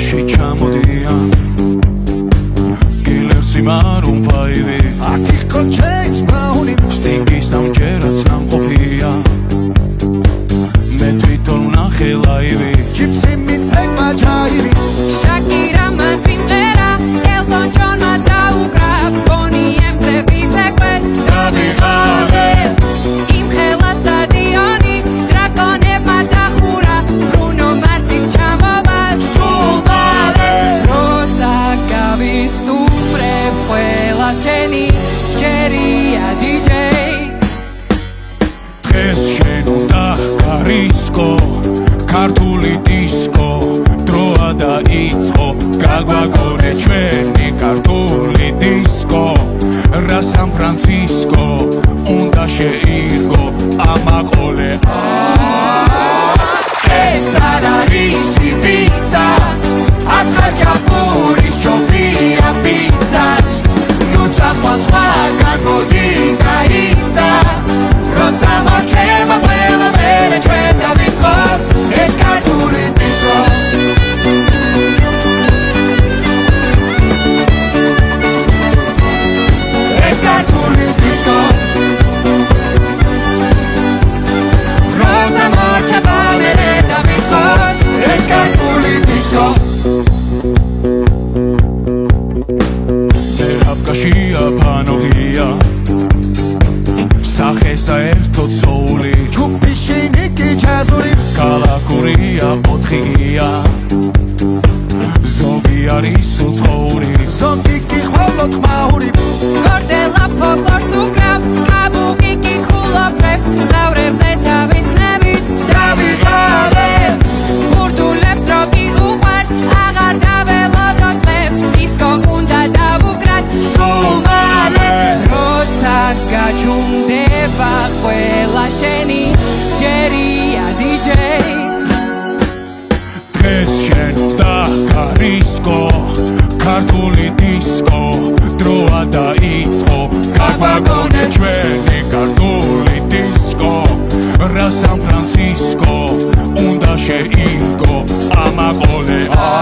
Ში ჩამოდიან კილერსი მარუმ ფაივი აქ იყო ჯეიმს ბრაუნი სტინგის ამჯერაც ნამყოფია მე თვითონ ვნახე ლაივი ჯიპსი მიცემა ჯაირი შაკირამა სიმღერა ელტონ ჯონმა დაუკრა ბონი ემზე ვიცეკვე დავიღალე იმ ხელა სტადიონი დრაკონებმა დახურა ბრუნო მარსის ჩამოვა სულ მალე როცა გავისტუმრებ ყველა შენი ჯერია დიჯეი დღეს შენ უნდა გარისკო ქართული დისკო დროა დაიწყო გაგვაგონე ჩვენი ქართული დისკო რა სან ფრანცისკო უნდა შეირგო ამაყოლე ეს არ არის პიცა აქ ხაჭაპურის ჯობია პიცას ნუ წახვალ სხვაგან მოდი გაიცა როცა მარჩება ყველა მერე ჩვენ დავიწყოთ ეს ქართული დისკო ეს ქართული დისკო როცა მარჩება მერე დავიწყოთ ეს ქართული დისკო აფკაშია ფანოგია სახე საერთოდ სოული ჯგუფი შინიკი ჯაზური კალაკურია ოთხია ზოგი არის უცხოური ზოგი კი ხვალოთ ხმაური გორდელა ფოლკლორს უკრავს კაბუკი კი ხულობს რეპს მგზავრებზე თავის ქნებით დავიღალე ბურდულებს როკი უყვართ აღარ დაველოდო წლებს დისკო უნდა დავუკრათ სულ მალე როცა გაჩუმდება ყველა შენი ჯერია დიჯეი დღეს შენ უნდა გარისკო ქართული დისკო დროა დაიწყო გაგვაგონე ჩვენი ქართული დისკო რა სან ფრანცისკო უნდა შეირგო ამაყოლე